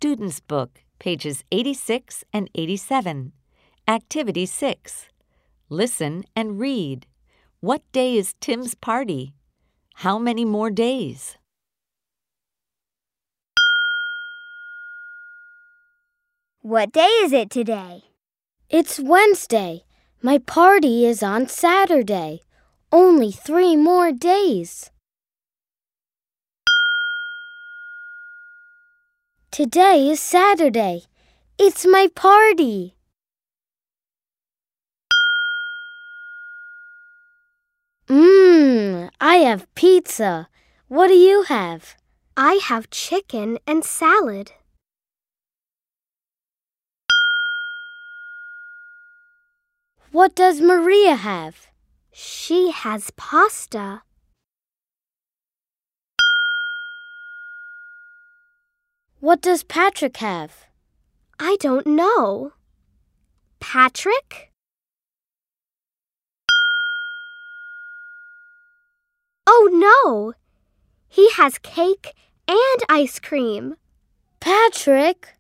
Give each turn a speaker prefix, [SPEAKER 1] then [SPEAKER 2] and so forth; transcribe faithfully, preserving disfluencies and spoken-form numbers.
[SPEAKER 1] Student's Book, pages eighty-six and eighty-seven. Activity six. Listen and read. What day is Tim's party? How many more days?
[SPEAKER 2] What day is it today?
[SPEAKER 3] It's Wednesday. My party is on Saturday. Only three more days. Today is Saturday. It's my party. Mmm, I have pizza. What do you have?
[SPEAKER 2] I have chicken and salad.
[SPEAKER 3] What does Maria have?
[SPEAKER 2] She has pasta.
[SPEAKER 3] What does Patrick have?
[SPEAKER 2] I don't know. Patrick? Oh no! He has cake and ice cream.
[SPEAKER 3] Patrick?